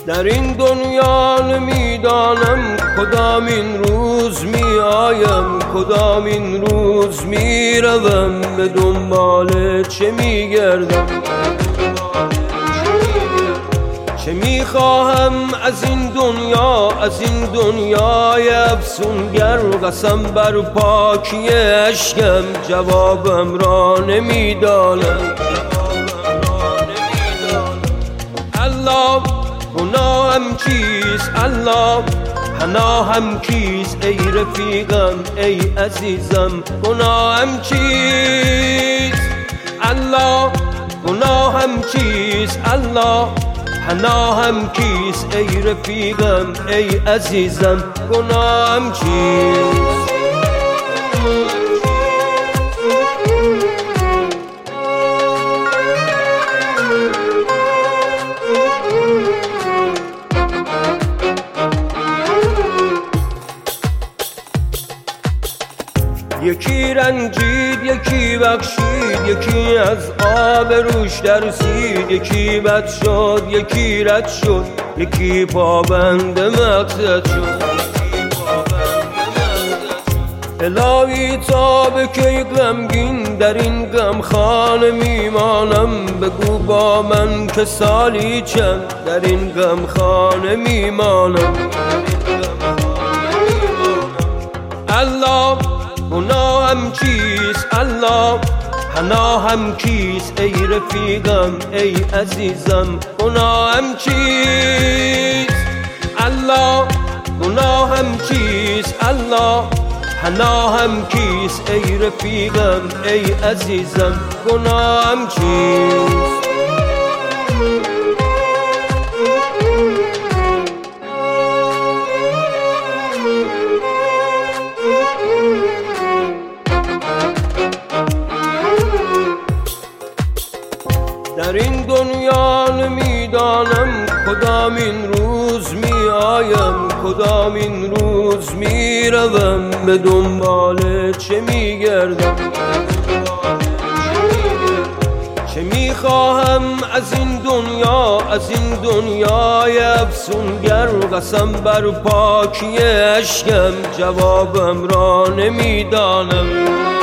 در این دنیا نمیدانم کدام این روز می آیم، کدام این روز می روم، به دنبال چه می گردم، چه می خواهم از این دنیا، از این دنیای افسونگر. قسم بر پاکی اشکم جوابم را نمیدانم. الله گناهم چیست، الله پناهم کیست، ای رفیقم ای عزیزم گناهم چیست. الله گناهم چیست، الله پناهم کیست، ای رفیقم ای عزیزم گناهم چیست. یکی رنجید یکی بخشید، یکی از آب روش درسید، یکی بد شد یکی رد شد، یکی پابند مقصد شد. الهی تا به کی غمگین در این غمخانه میمانم، بگو با من که سالی چند در این غمخانه میمانم. الله گناهم چیست، الله پناهم کیست، ای رفیقم ای عزیزم گناهم چیست. الله گناهم چیست، الله پناهم کیست، ای رفیقم ای عزیزم گناهم چیست. در این دنیا نمیدانم کدام این روز می آیم، کدام این روز می روم، به دنبال چه می گردم، چه می خواهم از این دنیا، از این دنیای افسونگر. قسم بر پاکی اشکم جوابم را نمیدانم.